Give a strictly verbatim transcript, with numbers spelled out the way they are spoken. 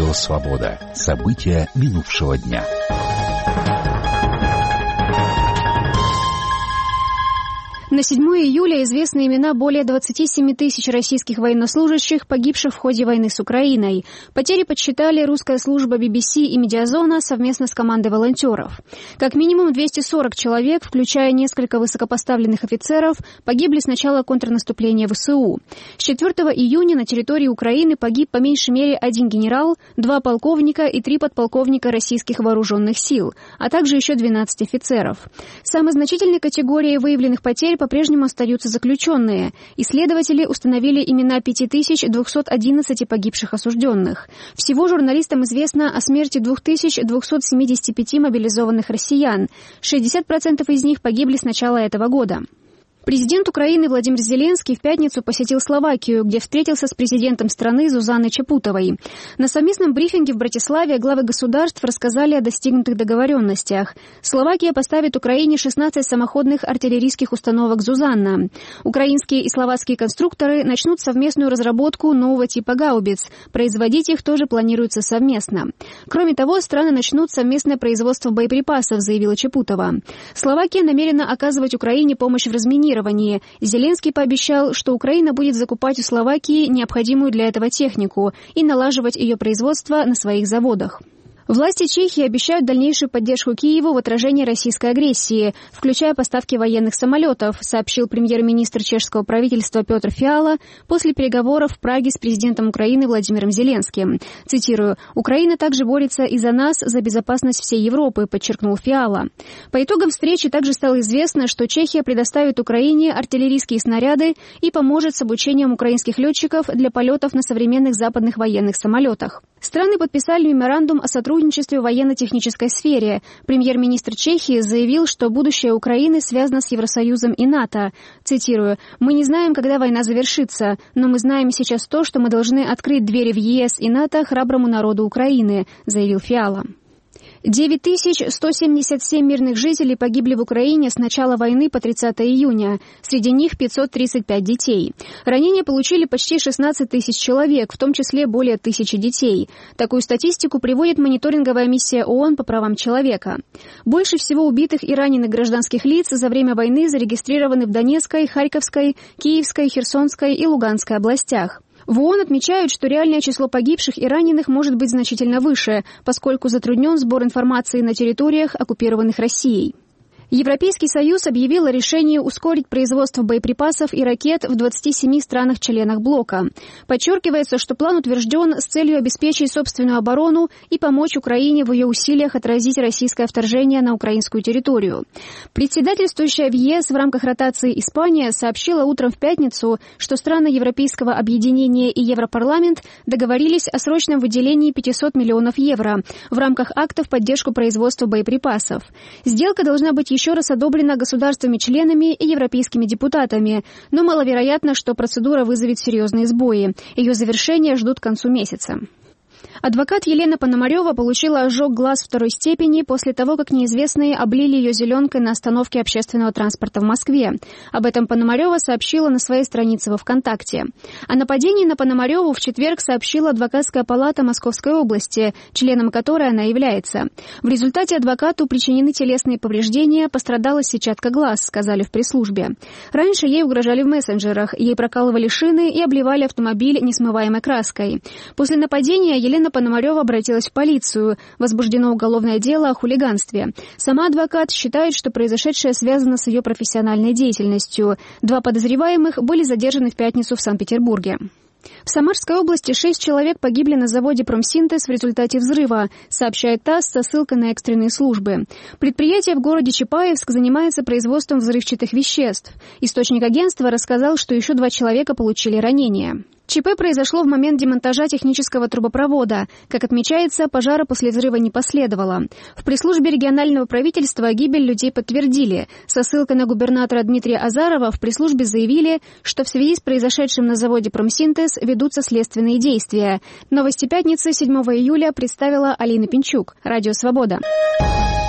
Радио «Свобода». События минувшего дня. На седьмое июля известны имена более двадцати семи тысяч российских военнослужащих, погибших в ходе войны с Украиной. Потери подсчитали русская служба би би си и Медиазона совместно с командой волонтеров. Как минимум двести сорок человек, включая несколько высокопоставленных офицеров, погибли с начала контрнаступления ВСУ. С четвёртого июня на территории Украины погиб по меньшей мере один генерал, два полковника и три подполковника российских вооруженных сил, а также еще двенадцать офицеров. Самой значительной категорией выявленных потерь по-прежнему остаются заключенные. Исследователи установили имена пяти тысяч двухсот одиннадцати погибших осужденных. Всего журналистам известно о смерти двух тысяч двухсот семидесяти пяти мобилизованных россиян. шестьдесят процентов из них погибли с начала этого года. Президент Украины Владимир Зеленский в пятницу посетил Словакию, где встретился с президентом страны Зузанной Чапутовой. На совместном брифинге в Братиславе главы государств рассказали о достигнутых договоренностях. Словакия поставит Украине шестнадцать самоходных артиллерийских установок «Зузанна». Украинские и словацкие конструкторы начнут совместную разработку нового типа гаубиц. Производить их тоже планируется совместно. Кроме того, страны начнут совместное производство боеприпасов, заявила Чапутова. Словакия намерена оказывать Украине помощь в разминировании. Зеленский пообещал, что Украина будет закупать у Словакии необходимую для этого технику и налаживать ее производство на своих заводах. Власти Чехии обещают дальнейшую поддержку Киеву в отражении российской агрессии, включая поставки военных самолетов, сообщил премьер-министр чешского правительства Петр Фиала после переговоров в Праге с президентом Украины Владимиром Зеленским. Цитирую: «Украина также борется и за нас, за безопасность всей Европы», подчеркнул Фиала. По итогам встречи также стало известно, что Чехия предоставит Украине артиллерийские снаряды и поможет с обучением украинских летчиков для полетов на современных западных военных самолетах. Страны подписали меморандум о сотрудничестве в военно-технической сфере. Премьер-министр Чехии заявил, что будущее Украины связано с Евросоюзом и НАТО. Цитирую: «Мы не знаем, когда война завершится, но мы знаем сейчас то, что мы должны открыть двери в ЕС и НАТО храброму народу Украины», заявил Фиала. девять тысяч сто семьдесят семь мирных жителей погибли в Украине с начала войны по тридцатое июня. Среди них пятьсот тридцать пять детей. Ранения получили почти шестнадцать тысяч человек, в том числе более тысячи детей. Такую статистику приводит мониторинговая миссия ООН по правам человека. Больше всего убитых и раненых гражданских лиц за время войны зарегистрированы в Донецкой, Харьковской, Киевской, Херсонской и Луганской областях. В ООН отмечают, что реальное число погибших и раненых может быть значительно выше, поскольку затруднен сбор информации на территориях, оккупированных Россией. Европейский Союз объявил о решении ускорить производство боеприпасов и ракет в двадцати семи странах-членах блока. Подчеркивается, что план утвержден с целью обеспечить собственную оборону и помочь Украине в ее усилиях отразить российское вторжение на украинскую территорию. Председательствующая в ЕС в рамках ротации Испания сообщила утром в пятницу, что страны Европейского объединения и Европарламент договорились о срочном выделении пятисот миллионов евро в рамках акта в поддержку производства боеприпасов. Сделка должна быть еще раз одобрена государствами-членами и европейскими депутатами, но маловероятно, что процедура вызовет серьезные сбои. Ее завершение ждут к концу месяца. Адвокат Елена Пономарева получила ожог глаз второй степени после того, как неизвестные облили ее зеленкой на остановке общественного транспорта в Москве. Об этом Пономарева сообщила на своей странице во ВКонтакте. О нападении на Пономареву в четверг сообщила адвокатская палата Московской области, членом которой она является. В результате адвокату причинены телесные повреждения, пострадала сетчатка глаз, сказали в пресс-службе. Раньше ей угрожали в мессенджерах, ей прокалывали шины и обливали автомобиль несмываемой краской. После нападения Елена Пономарева обратилась в полицию. Возбуждено уголовное дело о хулиганстве. Сама адвокат считает, что произошедшее связано с ее профессиональной деятельностью. Два подозреваемых были задержаны в пятницу в Санкт-Петербурге. В Самарской области шесть человек погибли на заводе «Промсинтез» в результате взрыва, сообщает ТАСС со ссылкой на экстренные службы. Предприятие в городе Чапаевск занимается производством взрывчатых веществ. Источник агентства рассказал, что еще два человека получили ранения. ЧП произошло в момент демонтажа технического трубопровода. Как отмечается, пожара после взрыва не последовало. В пресс-службе регионального правительства гибель людей подтвердили. Со ссылкой на губернатора Дмитрия Азарова в пресс-службе заявили, что в связи с произошедшим на заводе «Промсинтез» ведутся следственные действия. Новости пятницы седьмого июля представила Алина Пинчук. Радио «Свобода».